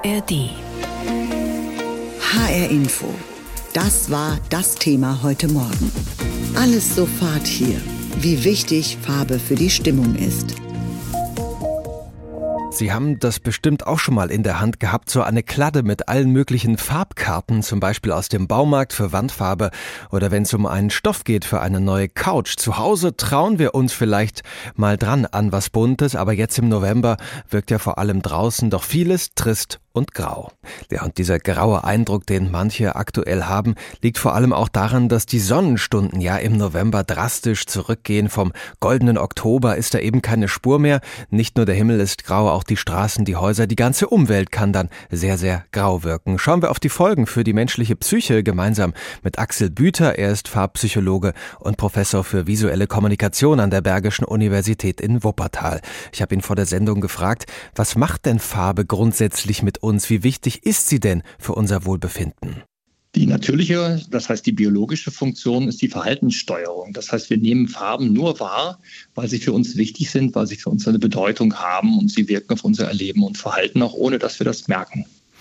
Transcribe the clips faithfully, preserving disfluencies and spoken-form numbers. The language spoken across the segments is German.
R D. H R Info. Das war das Thema heute Morgen. Alles sofort hier. Wie wichtig Farbe für die Stimmung ist. Sie haben das bestimmt auch schon mal in der Hand gehabt, so eine Kladde mit allen möglichen Farbkarten, zum Beispiel aus dem Baumarkt für Wandfarbe oder wenn es um einen Stoff geht für eine neue Couch. Zu Hause trauen wir uns vielleicht mal dran an was Buntes, aber jetzt im November wirkt ja vor allem draußen doch vieles trist und grau. Ja, und dieser graue Eindruck, den manche aktuell haben, liegt vor allem auch daran, dass die Sonnenstunden ja im November drastisch zurückgehen. Vom goldenen Oktober ist da eben keine Spur mehr. Nicht nur der Himmel ist grau, auch die Straßen, die Häuser, die ganze Umwelt kann dann sehr, sehr grau wirken. Schauen wir auf die Folgen für die menschliche Psyche gemeinsam mit Axel Büter. Er ist Farbpsychologe und Professor für visuelle Kommunikation an der Bergischen Universität in Wuppertal. Ich habe ihn vor der Sendung gefragt, was macht denn Farbe grundsätzlich mit uns? Wie wichtig ist sie denn für unser Wohlbefinden? Die natürliche, das heißt die biologische Funktion ist die Verhaltenssteuerung. Das heißt, wir nehmen Farben nur wahr, weil sie für uns wichtig sind, weil sie für uns eine Bedeutung haben und sie wirken auf unser Erleben und Verhalten, auch ohne dass wir das merken.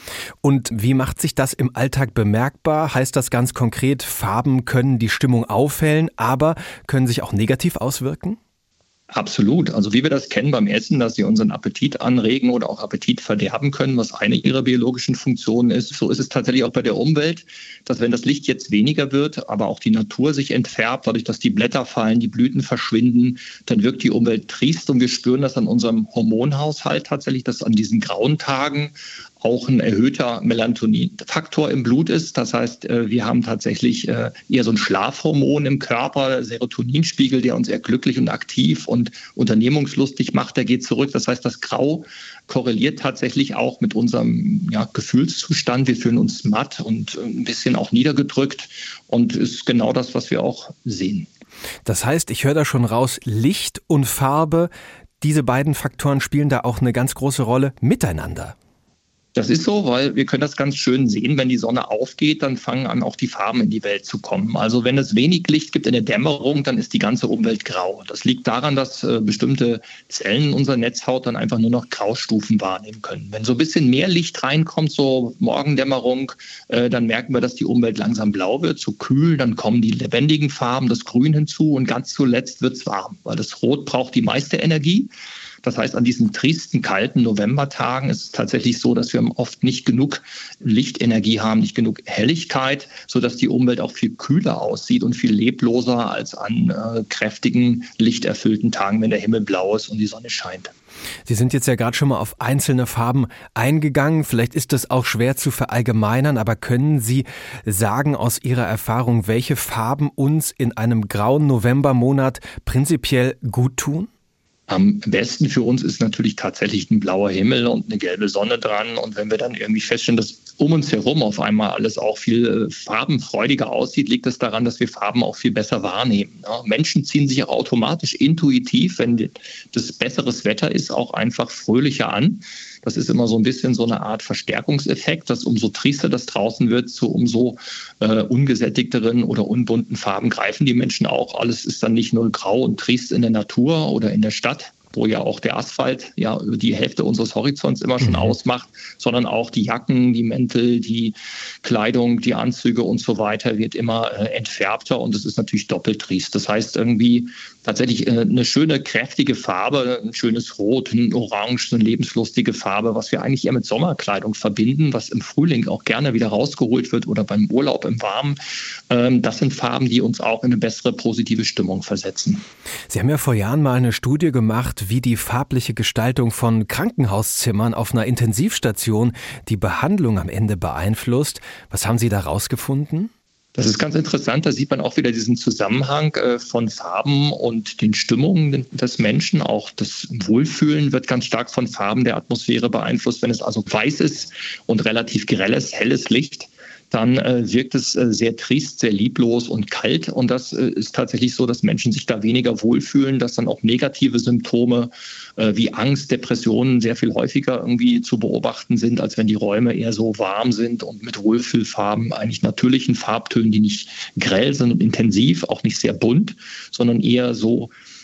Und wie macht sich das im Alltag bemerkbar? Heißt das ganz konkret, Farben können die Stimmung aufhellen, aber können sich auch negativ auswirken? Absolut. Also wie wir das kennen beim Essen, dass sie unseren Appetit anregen oder auch Appetit verderben können, was eine ihrer biologischen Funktionen ist. So ist es tatsächlich auch bei der Umwelt, dass wenn das Licht jetzt weniger wird, aber auch die Natur sich entfärbt, dadurch, dass die Blätter fallen, die Blüten verschwinden, dann wirkt die Umwelt triest und wir spüren das an unserem Hormonhaushalt tatsächlich, dass an diesen grauen Tagen auch ein erhöhter Melatonin-Faktor im Blut ist. Das heißt, wir haben tatsächlich eher so ein Schlafhormon im Körper, Serotoninspiegel, der uns eher glücklich und aktiv und unternehmungslustig macht, der geht zurück. Das heißt, das Grau korreliert tatsächlich auch mit unserem ja, Gefühlszustand. Wir fühlen uns matt und ein bisschen auch niedergedrückt und ist genau das, was wir auch sehen. Das heißt, ich höre da schon raus, Licht und Farbe, diese beiden Faktoren spielen da auch eine ganz große Rolle miteinander. Das ist so, weil wir können das ganz schön sehen, wenn die Sonne aufgeht, dann fangen an, auch die Farben in die Welt zu kommen. Also wenn es wenig Licht gibt in der Dämmerung, dann ist die ganze Umwelt grau. Das liegt daran, dass äh, bestimmte Zellen in unserer Netzhaut dann einfach nur noch Graustufen wahrnehmen können. Wenn so ein bisschen mehr Licht reinkommt, so Morgendämmerung, äh, dann merken wir, dass die Umwelt langsam blau wird, so kühl, dann kommen die lebendigen Farben, das Grün hinzu und ganz zuletzt wird es warm, weil das Rot braucht die meiste Energie. Das heißt, an diesen tristen, kalten Novembertagen ist es tatsächlich so, dass wir oft nicht genug Lichtenergie haben, nicht genug Helligkeit, sodass die Umwelt auch viel kühler aussieht und viel lebloser als an äh, kräftigen, lichterfüllten Tagen, wenn der Himmel blau ist und die Sonne scheint. Sie sind jetzt ja gerade schon mal auf einzelne Farben eingegangen. Vielleicht ist das auch schwer zu verallgemeinern, aber können Sie sagen aus Ihrer Erfahrung, welche Farben uns in einem grauen Novembermonat prinzipiell gut tun? Am besten für uns ist natürlich tatsächlich ein blauer Himmel und eine gelbe Sonne dran. Und wenn wir dann irgendwie feststellen, dass um uns herum auf einmal alles auch viel farbenfreudiger aussieht, liegt es daran, dass wir Farben auch viel besser wahrnehmen. Ja, Menschen ziehen sich auch automatisch intuitiv, wenn das besseres Wetter ist, auch einfach fröhlicher an. Das ist immer so ein bisschen so eine Art Verstärkungseffekt, dass umso triester das draußen wird, zu umso äh, ungesättigteren oder unbunten Farben greifen die Menschen auch. Alles ist dann nicht nur grau und triest in der Natur oder in der Stadt, wo ja auch der Asphalt ja über die Hälfte unseres Horizonts immer schon mhm. ausmacht, sondern auch die Jacken, die Mäntel, die Kleidung, die Anzüge und so weiter wird immer äh, entfärbter und es ist natürlich doppelt triest. Das heißt irgendwie tatsächlich äh, eine schöne, kräftige Farbe, ein schönes Rot, ein Orange, eine lebenslustige Farbe, was wir eigentlich eher mit Sommerkleidung verbinden, was im Frühling auch gerne wieder rausgeholt wird oder beim Urlaub im Warmen. Ähm, das sind Farben, die uns auch in eine bessere, positive Stimmung versetzen. Sie haben ja vor Jahren mal eine Studie gemacht, wie die farbliche Gestaltung von Krankenhauszimmern auf einer Intensivstation die Behandlung am Ende beeinflusst. Was haben Sie da rausgefunden? Das ist ganz interessant, da sieht man auch wieder diesen Zusammenhang äh, von Farben und den Stimmungen des Menschen. Auch das Wohlfühlen wird ganz stark von Farben der Atmosphäre beeinflusst. Wenn es also weiß ist und relativ grelles, helles Licht, dann äh, wirkt es äh, sehr trist, sehr lieblos und kalt. Und das äh, ist tatsächlich so, dass Menschen sich da weniger wohlfühlen, dass dann auch negative Symptome äh, wie Angst, Depressionen sehr viel häufiger irgendwie zu beobachten sind, als wenn die Räume eher so warm sind und mit Wohlfühlfarben, eigentlich natürlichen Farbtönen, die nicht grell sind und intensiv, auch nicht sehr bunt, sondern eher so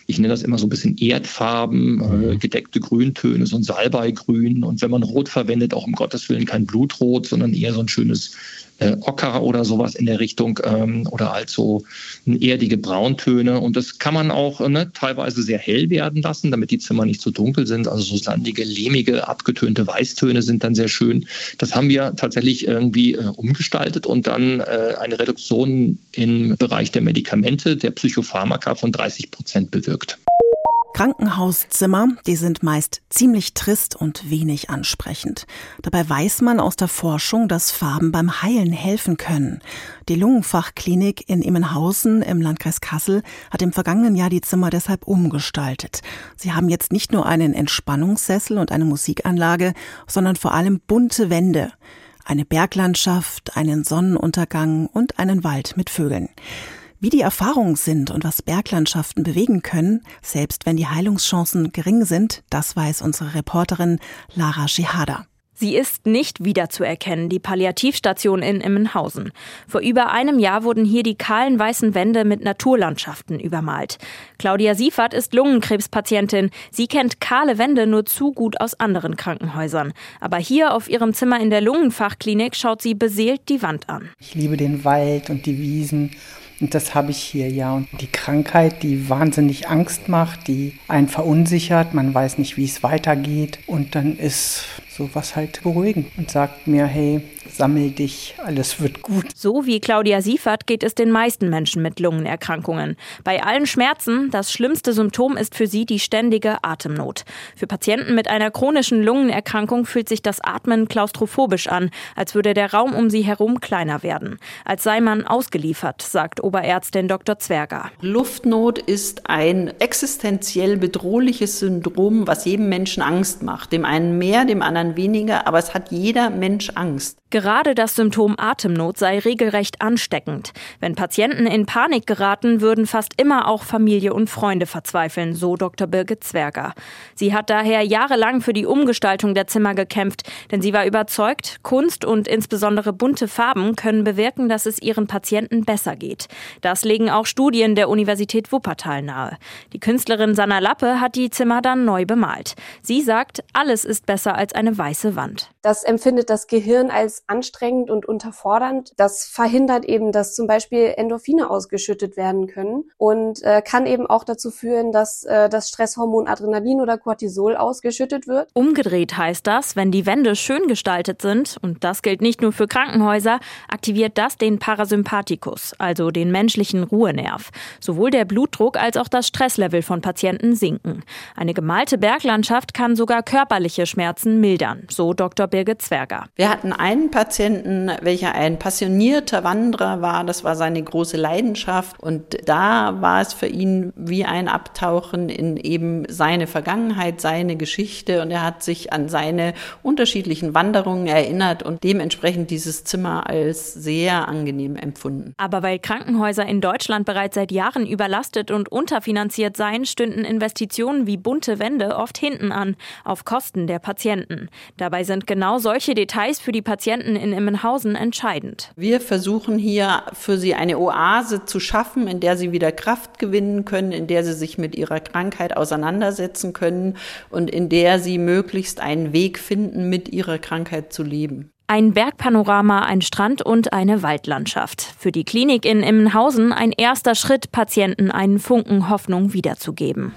ich nenne das immer so ein bisschen Erdfarben, äh, gedeckte Grüntöne, so ein Salbeigrün. Und wenn man Rot verwendet, auch um Gottes Willen kein Blutrot, sondern eher so ein schönes äh, Ocker oder sowas in der Richtung ähm, oder halt so erdige Brauntöne. Und das kann man auch ne, teilweise sehr hell werden lassen, damit die Zimmer nicht zu dunkel sind. Also so sandige, lehmige, abgetönte Weißtöne sind dann sehr schön. Das haben wir tatsächlich irgendwie äh, umgestaltet und dann äh, eine Reduktion im Bereich der Medikamente, der Psychopharmaka von dreißig Prozent bewirkt. Krankenhauszimmer, die sind meist ziemlich trist und wenig ansprechend. Dabei weiß man aus der Forschung, dass Farben beim Heilen helfen können. Die Lungenfachklinik in Immenhausen im Landkreis Kassel hat im vergangenen Jahr die Zimmer deshalb umgestaltet. Sie haben jetzt nicht nur einen Entspannungssessel und eine Musikanlage, sondern vor allem bunte Wände. Eine Berglandschaft, einen Sonnenuntergang und einen Wald mit Vögeln. Wie die Erfahrungen sind und was Berglandschaften bewegen können, selbst wenn die Heilungschancen gering sind, das weiß unsere Reporterin Lara Schihada. Sie ist nicht wiederzuerkennen, die Palliativstation in Immenhausen. Vor über einem Jahr wurden hier die kahlen weißen Wände mit Naturlandschaften übermalt. Claudia Siefert ist Lungenkrebspatientin. Sie kennt kahle Wände nur zu gut aus anderen Krankenhäusern. Aber hier auf ihrem Zimmer in der Lungenfachklinik schaut sie beseelt die Wand an. Ich liebe den Wald und die Wiesen. Und das habe ich hier, ja. Und die Krankheit, die wahnsinnig Angst macht, die einen verunsichert, man weiß nicht, wie es weitergeht. Und dann ist sowas halt beruhigend und sagt mir, hey, sammel dich, alles wird gut. So wie Claudia Siefert geht es den meisten Menschen mit Lungenerkrankungen. Bei allen Schmerzen, das schlimmste Symptom ist für sie die ständige Atemnot. Für Patienten mit einer chronischen Lungenerkrankung fühlt sich das Atmen klaustrophobisch an, als würde der Raum um sie herum kleiner werden. Als sei man ausgeliefert, sagt Oberärztin Doktor Zwerger. Luftnot ist ein existenziell bedrohliches Syndrom, was jedem Menschen Angst macht. Dem einen mehr, dem anderen weniger, aber es hat jeder Mensch Angst. Gerade das Symptom Atemnot sei regelrecht ansteckend. Wenn Patienten in Panik geraten, würden fast immer auch Familie und Freunde verzweifeln, so Doktor Birgit Zwerger. Sie hat daher jahrelang für die Umgestaltung der Zimmer gekämpft, denn sie war überzeugt, Kunst und insbesondere bunte Farben können bewirken, dass es ihren Patienten besser geht. Das legen auch Studien der Universität Wuppertal nahe. Die Künstlerin Sanna Lappe hat die Zimmer dann neu bemalt. Sie sagt, alles ist besser als eine weiße Wand. Das empfindet das Gehirn als anstrengend und unterfordernd. Das verhindert eben, dass zum Beispiel Endorphine ausgeschüttet werden können und äh, kann eben auch dazu führen, dass äh, das Stresshormon Adrenalin oder Cortisol ausgeschüttet wird. Umgedreht heißt das, wenn die Wände schön gestaltet sind, und das gilt nicht nur für Krankenhäuser, aktiviert das den Parasympathikus, also den menschlichen Ruhenerv. Sowohl der Blutdruck als auch das Stresslevel von Patienten sinken. Eine gemalte Berglandschaft kann sogar körperliche Schmerzen mildern, so Doktor Birgit Zwerger. Wir hatten einen Patienten, welcher ein passionierter Wanderer war. Das war seine große Leidenschaft. Und da war es für ihn wie ein Abtauchen in eben seine Vergangenheit, seine Geschichte. Und er hat sich an seine unterschiedlichen Wanderungen erinnert und dementsprechend dieses Zimmer als sehr angenehm empfunden. Aber weil Krankenhäuser in Deutschland bereits seit Jahren überlastet und unterfinanziert seien, stünden Investitionen wie bunte Wände oft hinten an, auf Kosten der Patienten. Dabei sind genau solche Details für die Patienten in Immenhausen entscheidend. Wir versuchen hier für sie eine Oase zu schaffen, in der sie wieder Kraft gewinnen können, in der sie sich mit ihrer Krankheit auseinandersetzen können und in der sie möglichst einen Weg finden, mit ihrer Krankheit zu leben. Ein Bergpanorama, ein Strand und eine Waldlandschaft. Für die Klinik in Immenhausen ein erster Schritt, Patienten einen Funken Hoffnung wiederzugeben.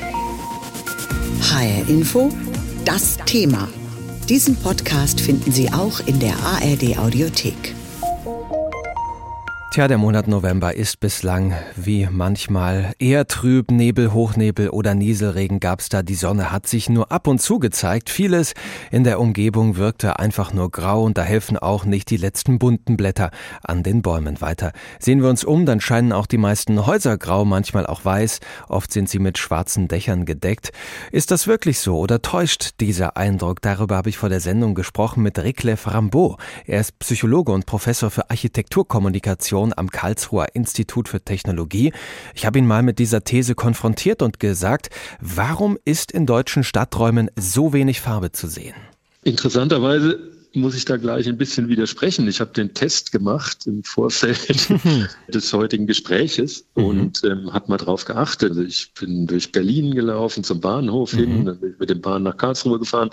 H R Info, das Thema. Diesen Podcast finden Sie auch in der A R D Audiothek. Tja, der Monat November ist bislang wie manchmal eher trüb, Nebel, Hochnebel oder Nieselregen gab's da. Die Sonne hat sich nur ab und zu gezeigt. Vieles in der Umgebung wirkte einfach nur grau und da helfen auch nicht die letzten bunten Blätter an den Bäumen weiter. Sehen wir uns um, dann scheinen auch die meisten Häuser grau, manchmal auch weiß. Oft sind sie mit schwarzen Dächern gedeckt. Ist das wirklich so oder täuscht dieser Eindruck? Darüber habe ich vor der Sendung gesprochen mit Riklef Rambaud. Er ist Psychologe und Professor für Architekturkommunikation am Karlsruher Institut für Technologie. Ich habe ihn mal mit dieser These konfrontiert und gesagt, warum ist in deutschen Stadträumen so wenig Farbe zu sehen? Interessanterweise muss ich da gleich ein bisschen widersprechen. Ich habe den Test gemacht im Vorfeld des heutigen Gespräches und ähm, habe mal drauf geachtet. Also ich bin durch Berlin gelaufen zum Bahnhof mhm. hin, dann bin ich mit dem Bahn nach Karlsruhe gefahren.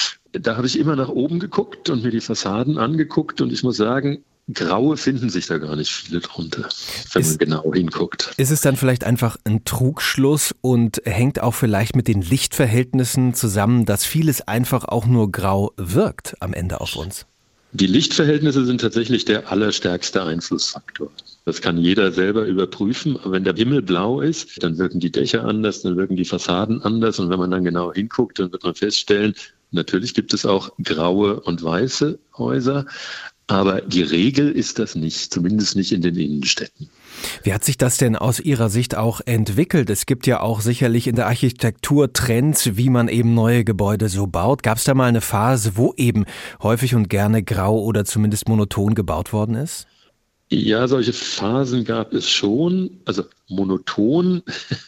Da habe ich immer nach oben geguckt und mir die Fassaden angeguckt und ich muss sagen, Graue finden sich da gar nicht viele drunter, wenn ist, man genau hinguckt. Ist es dann vielleicht einfach ein Trugschluss und hängt auch vielleicht mit den Lichtverhältnissen zusammen, dass vieles einfach auch nur grau wirkt am Ende auf uns? Die Lichtverhältnisse sind tatsächlich der allerstärkste Einflussfaktor. Das kann jeder selber überprüfen. Aber wenn der Himmel blau ist, dann wirken die Dächer anders, dann wirken die Fassaden anders. Und wenn man dann genau hinguckt, dann wird man feststellen, natürlich gibt es auch graue und weiße Häuser. Aber die Regel ist das nicht, zumindest nicht in den Innenstädten. Wie hat sich das denn aus Ihrer Sicht auch entwickelt? Es gibt ja auch sicherlich in der Architektur Trends, wie man eben neue Gebäude so baut. Gab es da mal eine Phase, wo eben häufig und gerne grau oder zumindest monoton gebaut worden ist? Ja, solche Phasen gab es schon. Also monoton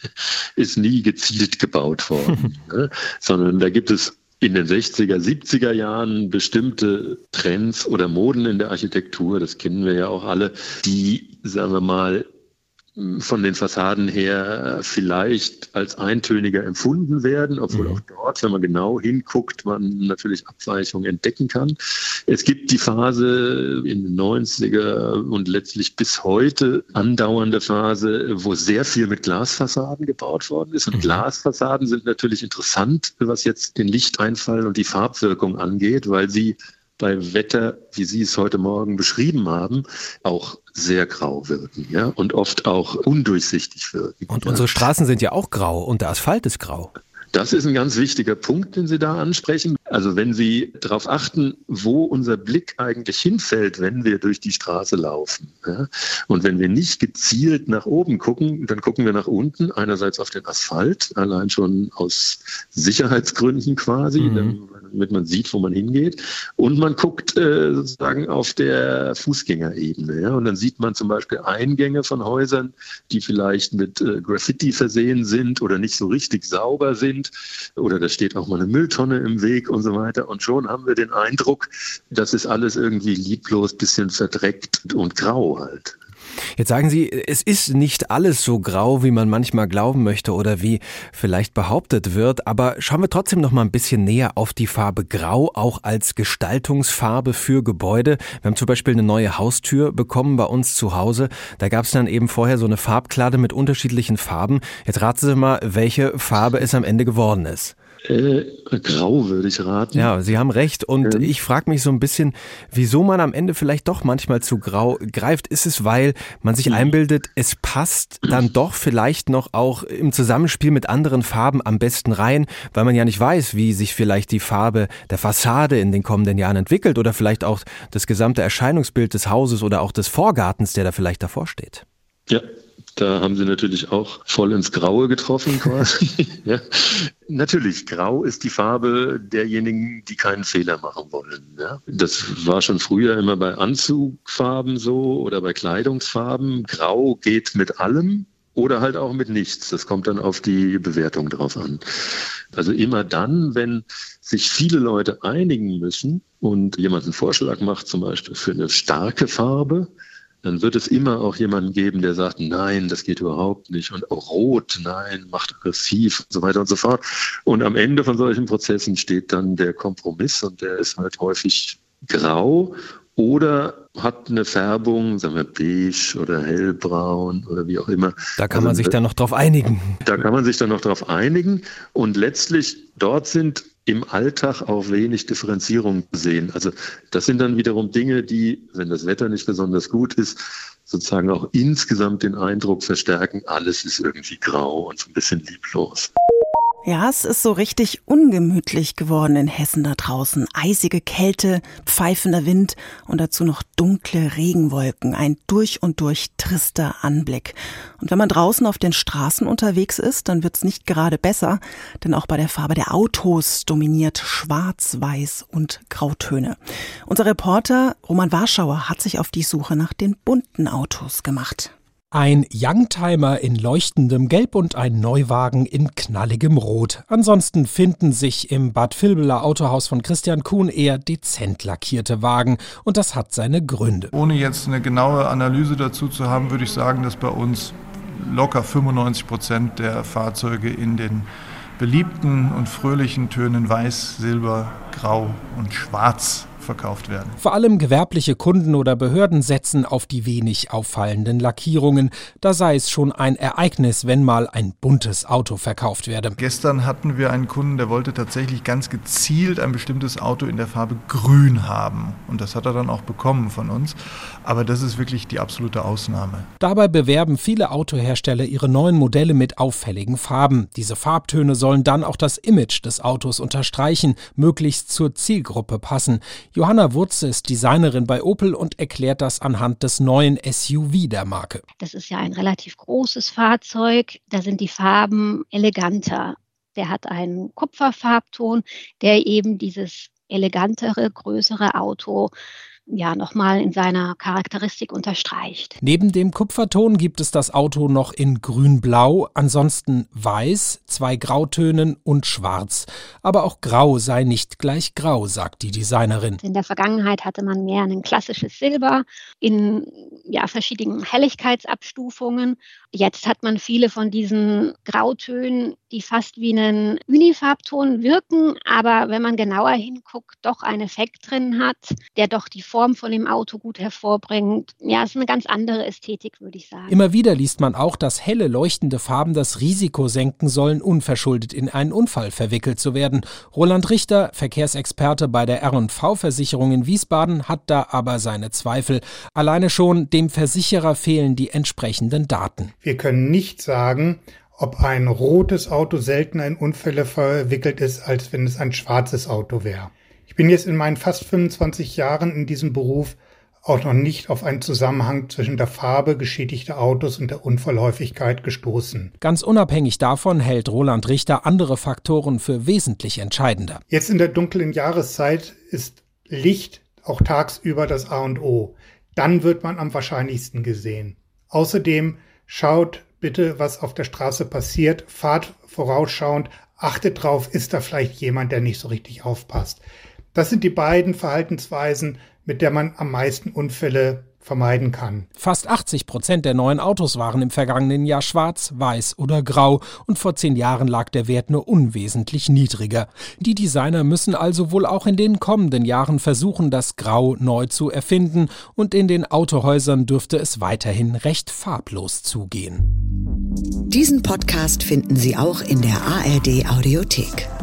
ist nie gezielt gebaut worden, ne? Sondern da gibt es in den sechziger, siebziger Jahren bestimmte Trends oder Moden in der Architektur, das kennen wir ja auch alle, die, sagen wir mal, von den Fassaden her vielleicht als eintöniger empfunden werden, obwohl auch dort, wenn man genau hinguckt, man natürlich Abweichungen entdecken kann. Es gibt die Phase in den neunziger und letztlich bis heute andauernde Phase, wo sehr viel mit Glasfassaden gebaut worden ist. Und Glasfassaden sind natürlich interessant, was jetzt den Lichteinfall und die Farbwirkung angeht, weil sie bei Wetter, wie Sie es heute Morgen beschrieben haben, auch sehr grau wirken, ja, und oft auch undurchsichtig wirken. Und ja. Unsere Straßen sind ja auch grau und der Asphalt ist grau. Das ist ein ganz wichtiger Punkt, den Sie da ansprechen. Also wenn Sie darauf achten, wo unser Blick eigentlich hinfällt, wenn wir durch die Straße laufen. Ja? Und wenn wir nicht gezielt nach oben gucken, dann gucken wir nach unten, einerseits auf den Asphalt, allein schon aus Sicherheitsgründen quasi, mhm. damit man sieht, wo man hingeht. Und man guckt äh, sozusagen auf der Fußgängerebene. Ja? Und dann sieht man zum Beispiel Eingänge von Häusern, die vielleicht mit äh, Graffiti versehen sind oder nicht so richtig sauber sind. Oder da steht auch mal eine Mülltonne im Weg und so weiter. Und schon haben wir den Eindruck, das ist alles irgendwie lieblos, bisschen verdreckt und grau halt. Jetzt sagen Sie, es ist nicht alles so grau, wie man manchmal glauben möchte oder wie vielleicht behauptet wird, aber schauen wir trotzdem noch mal ein bisschen näher auf die Farbe Grau, auch als Gestaltungsfarbe für Gebäude. Wir haben zum Beispiel eine neue Haustür bekommen bei uns zu Hause. Da gab es dann eben vorher so eine Farbkladde mit unterschiedlichen Farben. Jetzt raten Sie mal, welche Farbe es am Ende geworden ist. Äh, grau würde ich raten. Ja, Sie haben recht. Und ja. ich frage mich so ein bisschen, wieso man am Ende vielleicht doch manchmal zu grau greift. Ist es, weil man sich einbildet, es passt dann doch vielleicht noch auch im Zusammenspiel mit anderen Farben am besten rein, weil man ja nicht weiß, wie sich vielleicht die Farbe der Fassade in den kommenden Jahren entwickelt oder vielleicht auch das gesamte Erscheinungsbild des Hauses oder auch des Vorgartens, der da vielleicht davor steht. Ja. Da haben Sie natürlich auch voll ins Graue getroffen quasi. Ja. Natürlich, grau ist die Farbe derjenigen, die keinen Fehler machen wollen. Ja. Das war schon früher immer bei Anzugfarben so oder bei Kleidungsfarben. Grau geht mit allem oder halt auch mit nichts. Das kommt dann auf die Bewertung drauf an. Also immer dann, wenn sich viele Leute einigen müssen und jemand einen Vorschlag macht, zum Beispiel für eine starke Farbe, dann wird es immer auch jemanden geben, der sagt, nein, das geht überhaupt nicht. Und auch rot, nein, macht aggressiv und so weiter und so fort. Und am Ende von solchen Prozessen steht dann der Kompromiss und der ist halt häufig grau oder hat eine Färbung, sagen wir beige oder hellbraun oder wie auch immer. Da kann man also, sich dann noch drauf einigen. Da kann man sich dann noch drauf einigen. Und letztlich, dort sind im Alltag auch wenig Differenzierung zu sehen. Also das sind dann wiederum Dinge, die, wenn das Wetter nicht besonders gut ist, sozusagen auch insgesamt den Eindruck verstärken, alles ist irgendwie grau und so ein bisschen lieblos. Ja, es ist so richtig ungemütlich geworden in Hessen da draußen. Eisige Kälte, pfeifender Wind und dazu noch dunkle Regenwolken. Ein durch und durch trister Anblick. Und wenn man draußen auf den Straßen unterwegs ist, dann wird's nicht gerade besser, denn auch bei der Farbe der Autos dominiert Schwarz, Weiß und Grautöne. Unser Reporter Roman Warschauer hat sich auf die Suche nach den bunten Autos gemacht. Ein Youngtimer in leuchtendem Gelb und ein Neuwagen in knalligem Rot. Ansonsten finden sich im Bad Vilbela Autohaus von Christian Kuhn eher dezent lackierte Wagen. Und das hat seine Gründe. Ohne jetzt eine genaue Analyse dazu zu haben, würde ich sagen, dass bei uns locker fünfundneunzig Prozent der Fahrzeuge in den beliebten und fröhlichen Tönen Weiß, Silber, Grau und Schwarz verkauft werden. Vor allem gewerbliche Kunden oder Behörden setzen auf die wenig auffallenden Lackierungen. Da sei es schon ein Ereignis, wenn mal ein buntes Auto verkauft werde. Gestern hatten wir einen Kunden, der wollte tatsächlich ganz gezielt ein bestimmtes Auto in der Farbe Grün haben. Und das hat er dann auch bekommen von uns. Aber das ist wirklich die absolute Ausnahme. Dabei bewerben viele Autohersteller ihre neuen Modelle mit auffälligen Farben. Diese Farbtöne sollen dann auch das Image des Autos unterstreichen, möglichst zur Zielgruppe passen. Johanna Wurze ist Designerin bei Opel und erklärt das anhand des neuen S U V der Marke. Das ist ja ein relativ großes Fahrzeug, da sind die Farben eleganter. Der hat einen Kupferfarbton, der eben dieses elegantere, größere Auto ja nochmal in seiner Charakteristik unterstreicht. Neben dem Kupferton gibt es das Auto noch in grün-blau, ansonsten weiß, zwei Grautönen und schwarz. Aber auch grau sei nicht gleich grau, sagt die Designerin. In der Vergangenheit hatte man mehr ein klassisches Silber in ja, verschiedenen Helligkeitsabstufungen. Jetzt hat man viele von diesen Grautönen, die fast wie einen Unifarbton wirken, aber wenn man genauer hinguckt, doch einen Effekt drin hat, der doch die Form von dem Auto gut hervorbringt. Ja, es ist eine ganz andere Ästhetik, würde ich sagen. Immer wieder liest man auch, dass helle, leuchtende Farben das Risiko senken sollen, unverschuldet in einen Unfall verwickelt zu werden. Roland Richter, Verkehrsexperte bei der R und V-Versicherung in Wiesbaden, hat da aber seine Zweifel. Alleine schon dem Versicherer fehlen die entsprechenden Daten. Wir können nicht sagen, ob ein rotes Auto seltener in Unfälle verwickelt ist, als wenn es ein schwarzes Auto wäre. Ich bin jetzt in meinen fast fünfundzwanzig Jahren in diesem Beruf auch noch nicht auf einen Zusammenhang zwischen der Farbe geschädigter Autos und der Unfallhäufigkeit gestoßen. Ganz unabhängig davon hält Roland Richter andere Faktoren für wesentlich entscheidender. Jetzt in der dunklen Jahreszeit ist Licht auch tagsüber das A und O. Dann wird man am wahrscheinlichsten gesehen. Außerdem schaut bitte, was auf der Straße passiert, fahrt vorausschauend, achtet drauf, ist da vielleicht jemand, der nicht so richtig aufpasst. Das sind die beiden Verhaltensweisen, mit der man am meisten Unfälle vermeiden kann. Fast achtzig Prozent der neuen Autos waren im vergangenen Jahr schwarz, weiß oder grau und vor zehn Jahren lag der Wert nur unwesentlich niedriger. Die Designer müssen also wohl auch in den kommenden Jahren versuchen, das Grau neu zu erfinden und in den Autohäusern dürfte es weiterhin recht farblos zugehen. Diesen Podcast finden Sie auch in der A R D Audiothek.